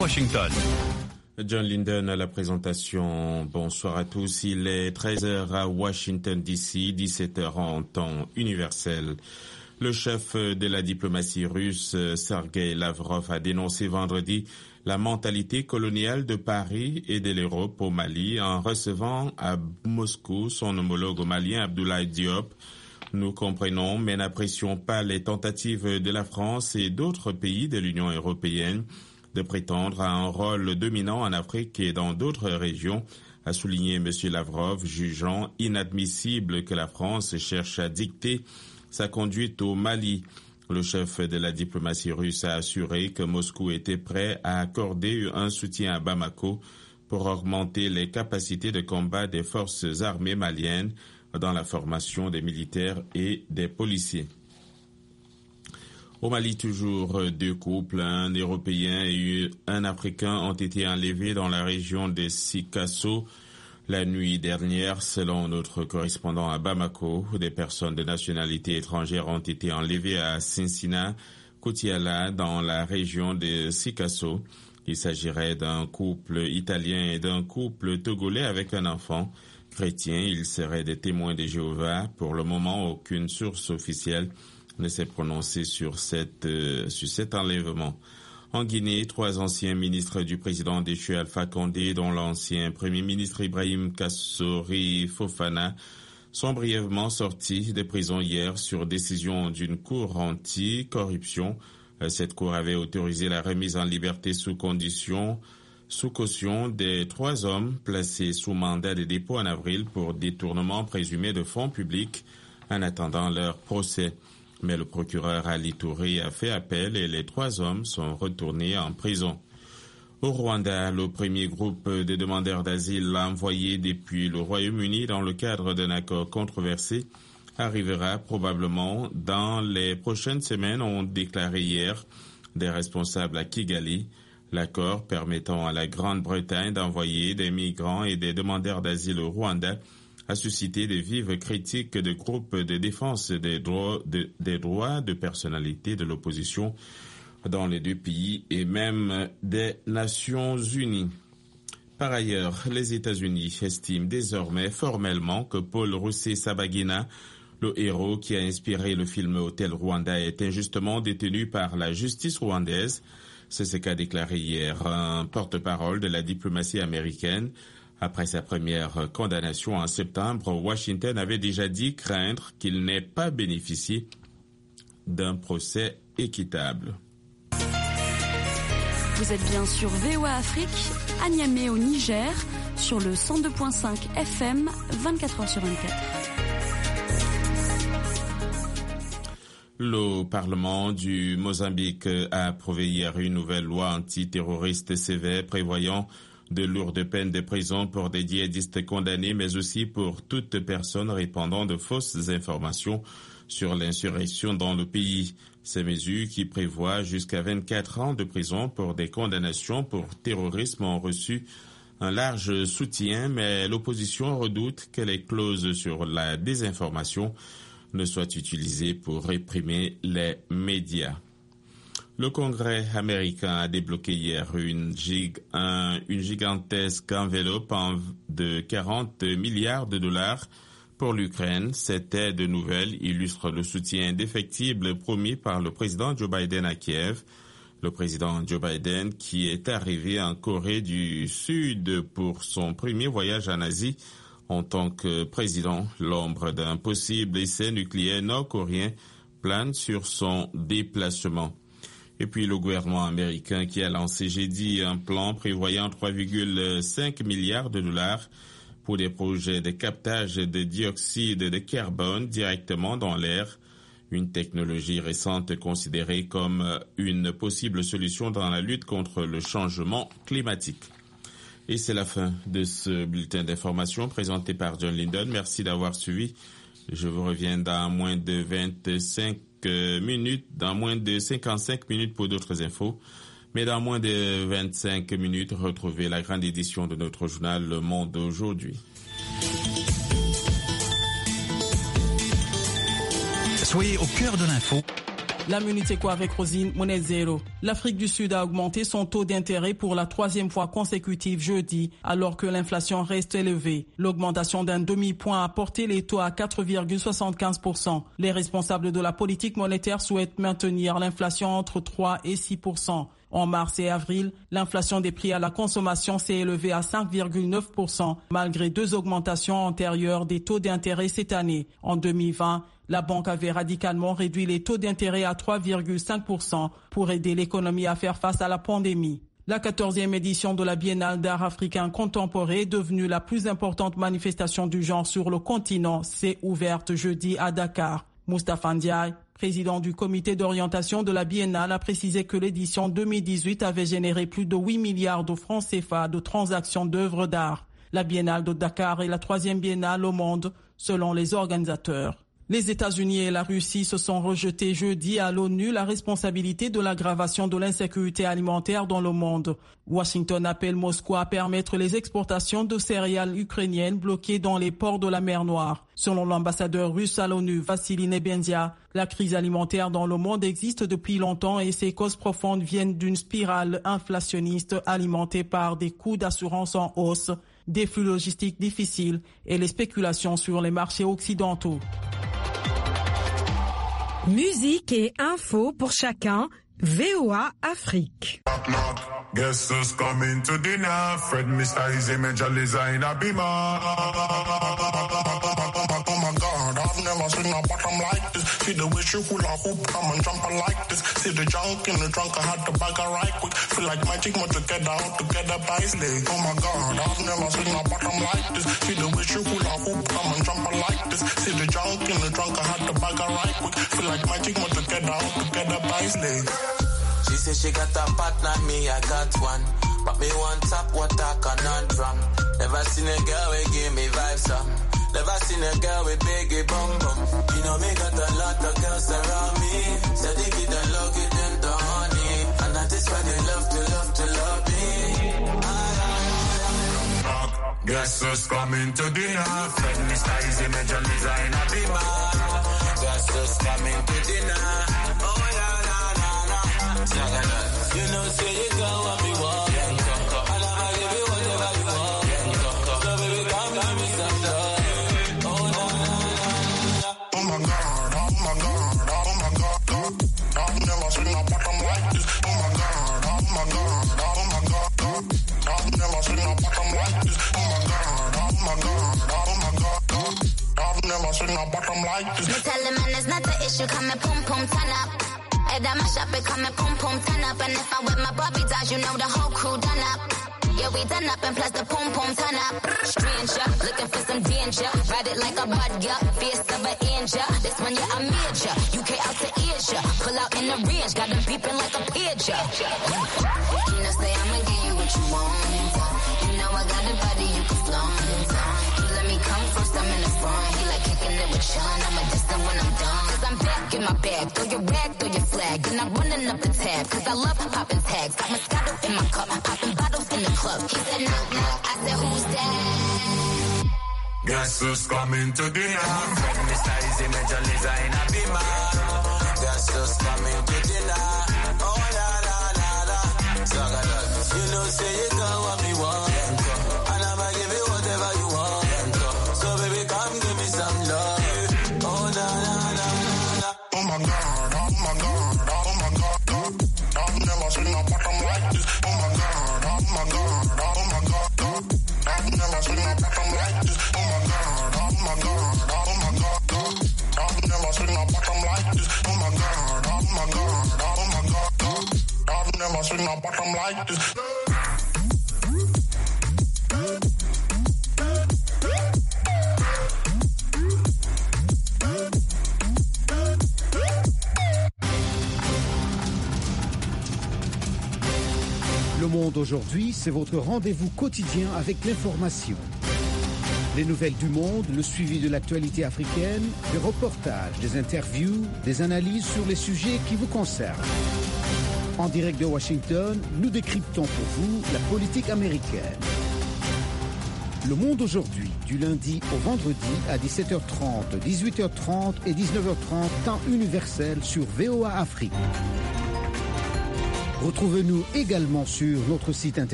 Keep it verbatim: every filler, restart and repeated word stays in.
Washington. John Linden à la présentation. Bonsoir à tous. Il est treize heures à Washington D C, dix-sept heures en temps universel. Le chef de la diplomatie russe, Sergei Lavrov, a dénoncé vendredi la mentalité coloniale de Paris et de l'Europe au Mali en recevant à Moscou son homologue malien Abdoulaye Diop. Nous comprenons mais n'apprécions pas les tentatives de la France et d'autres pays de l'Union européenne de prétendre à un rôle dominant en Afrique et dans d'autres régions, a souligné M. Lavrov, jugeant inadmissible que la France cherche à dicter sa conduite au Mali. Le chef de la diplomatie russe a assuré que Moscou était prêt à accorder un soutien à Bamako pour augmenter les capacités de combat des forces armées maliennes dans la formation des militaires et des policiers. Au Mali, toujours deux couples, un Européen et un Africain ont été enlevés dans la région de Sikasso la nuit dernière. Selon notre correspondant à Bamako, des personnes de nationalité étrangère ont été enlevées à Sinsina, Koutiala, dans la région de Sikasso. Il s'agirait d'un couple italien et d'un couple togolais avec un enfant chrétien. Ils seraient des témoins de Jéhovah. Pour le moment, aucune source officielle ne s'est prononcé sur, cette, euh, sur cet enlèvement. En Guinée, trois anciens ministres du président déchu Alpha Condé, dont l'ancien premier ministre Ibrahim Kassori Fofana, sont brièvement sortis de prison hier sur décision d'une cour anti-corruption. Cette cour avait autorisé la remise en liberté sous condition, sous caution des trois hommes placés sous mandat de dépôt en avril pour détournement présumé de fonds publics en attendant leur procès. Mais le procureur Ali Touré a fait appel et les trois hommes sont retournés en prison. Au Rwanda, le premier groupe de demandeurs d'asile envoyé depuis le Royaume-Uni dans le cadre d'un accord controversé arrivera probablement dans les prochaines semaines, ont déclaré hier des responsables à Kigali. L'accord permettant à la Grande-Bretagne d'envoyer des migrants et des demandeurs d'asile au Rwanda a suscité de vives critiques de groupes de défense des droits de, des droits de personnalité de l'opposition dans les deux pays et même des Nations Unies. Par ailleurs, les États-Unis estiment désormais formellement que Paul Rusesabagina, le héros qui a inspiré le film Hôtel Rwanda, est injustement détenu par la justice rwandaise. C'est ce qu'a déclaré hier un porte-parole de la diplomatie américaine. Après sa première condamnation en septembre, Washington avait déjà dit craindre qu'il n'ait pas bénéficié d'un procès équitable. Vous êtes bien sur V O A Afrique, à Niamey au Niger, sur le cent deux virgule cinq F M, vingt-quatre heures sur vingt-quatre. Le Parlement du Mozambique a approuvé hier une nouvelle loi antiterroriste sévère prévoyant de lourdes peines de prison pour des djihadistes condamnés, mais aussi pour toute personne répandant de fausses informations sur l'insurrection dans le pays. Ces mesures qui prévoient jusqu'à vingt-quatre ans de prison pour des condamnations pour terrorisme ont reçu un large soutien, mais l'opposition redoute que les clauses sur la désinformation ne soient utilisées pour réprimer les médias. Le Congrès américain a débloqué hier une, gig, un, une gigantesque enveloppe de quarante milliards de dollars pour l'Ukraine. Cette aide nouvelle illustre le soutien indéfectible promis par le président Joe Biden à Kiev. Le président Joe Biden, qui est arrivé en Corée du Sud pour son premier voyage en Asie en tant que président, l'ombre d'un possible essai nucléaire nord-coréen plane sur son déplacement. Et puis le gouvernement américain qui a lancé jeudi un plan prévoyant trois virgule cinq milliards de dollars pour des projets de captage de dioxyde de carbone directement dans l'air, une technologie récente considérée comme une possible solution dans la lutte contre le changement climatique. Et c'est la fin de ce bulletin d'information présenté par John Linden. Merci d'avoir suivi. Je vous reviens dans moins de vingt-cinq minutes, dans moins de cinquante-cinq minutes pour d'autres infos. Mais dans moins de vingt-cinq minutes, retrouvez la grande édition de notre journal Le Monde aujourd'hui. Soyez au cœur de l'info. La Muniteco avec Rosine Monezero. L'Afrique du Sud a augmenté son taux d'intérêt pour la troisième fois consécutive jeudi, alors que l'inflation reste élevée. L'augmentation d'un demi-point a porté les taux à quatre virgule soixante-quinze pour cent. Les responsables de la politique monétaire souhaitent maintenir l'inflation entre trois et six pour cent. En mars et avril, l'inflation des prix à la consommation s'est élevée à cinq virgule neuf pour cent, malgré deux augmentations antérieures des taux d'intérêt cette année. En deux mille vingt, la banque avait radicalement réduit les taux d'intérêt à trois virgule cinq pour cent pour aider l'économie à faire face à la pandémie. La quatorzième édition de la Biennale d'art africain contemporain, devenue la plus importante manifestation du genre sur le continent, s'est ouverte jeudi à Dakar. Moustapha Ndiaye, président du comité d'orientation de la Biennale, a précisé que l'édition deux mille dix-huit avait généré plus de huit milliards de francs C F A de transactions d'œuvres d'art. La Biennale de Dakar est la troisième biennale au monde, selon les organisateurs. Les États-Unis et la Russie se sont rejetés jeudi à l'ONU la responsabilité de l'aggravation de l'insécurité alimentaire dans le monde. Washington appelle Moscou à permettre les exportations de céréales ukrainiennes bloquées dans les ports de la mer Noire. Selon l'ambassadeur russe à l'ONU, Vassili Nebenzia, la crise alimentaire dans le monde existe depuis longtemps et ses causes profondes viennent d'une spirale inflationniste alimentée par des coûts d'assurance en hausse, des flux logistiques difficiles et les spéculations sur les marchés occidentaux. Musique et info pour chacun, V O A Afrique. Guess who's coming to dinner? Fred, Mister Easy, Major Liza in a beamer. Oh my God, I've never seen a bottom like this. See the way she hula hoop, come and jump like this. See the junk in the trunk, I had to bag her right quick. Feel like magic, but together, all together by slave. Oh my God, I've never seen a bottom like this. See the way she hula hoop, come and jump like this. See the junk in the trunk, I had to bag her right quick. Feel like magic, but together, all together by slave. She said she got a partner, me I got one. But me one top water conundrum. Never seen a girl with give me vibes up. Never seen a girl with biggie bum bum. You know me got a lot of girls around me. So they give them love, give them the honey. And that is why they love to love to love me. Guess who's coming to dinner? Fred, Mister Easy, Major Liza in a beamer. Guess who's coming to dinner? Oh yeah. You know, say you go what we want. And I'ma give you whatever you want. So baby, come give me some love. Oh, no, no, no. Oh my God, oh my God, oh my God. I've never seen a bottom like this. Oh my God, oh my God, oh my God. I've never seen a bottom like this. Oh my God, oh my God, oh my God. I've never seen a bottom like this. Me tell the man it's not the issue, come and pum pum turn up. Head on my shop, it come and pum pum turn up. And if I with my Bobby dolls, you know the whole crew done up. Yeah, we done up and plus the pum pum turn up. Stranger, looking for some danger. Ride it like a bud, yeah, fierce of an angel. This one, yeah, I'm major. U K out to Asia. Pull out in the range, got them beeping like a pigeon. You know, say I'ma give you what you want. You know I got a body you can flaunt. You let me come first, I'm in the front. He like kicking it with Sean, I'm a distant when I'm done. Cause I'm back in my bag, throw your rag, throw your flag. And I'm running up the tab, cause I love popping tags. Got Moscato in my cup, popping bottles in the club. He said knock knock, I said who's that? Guess who's coming to dinner? Fred, Mister Easy, Major Liza in a beamer. Guess who's coming to dinner? Oh la la la la. You know say you got what me want. And I'ma give you whatever you want. So baby come give me some love. Oh la la la la. Oh my God, oh my God, oh my God. I've never seen a bottom like this. Oh my God, oh my God, oh my God. I've never seen a bottom like this. Oh my God, oh my God, oh my God. I've never seen a bottom like this. Oh my God, oh my God, oh my God. I've never seen a bottom like this. Le Monde aujourd'hui, c'est votre rendez-vous quotidien avec l'information. Les nouvelles du monde, le suivi de l'actualité africaine, des reportages, des interviews, des analyses sur les sujets qui vous concernent. En direct de Washington, nous décryptons pour vous la politique américaine. Le Monde aujourd'hui, du lundi au vendredi à dix-sept heures trente, dix-huit heures trente et dix-neuf heures trente, temps universel sur V O A Afrique. Retrouvez-nous également sur notre site internet.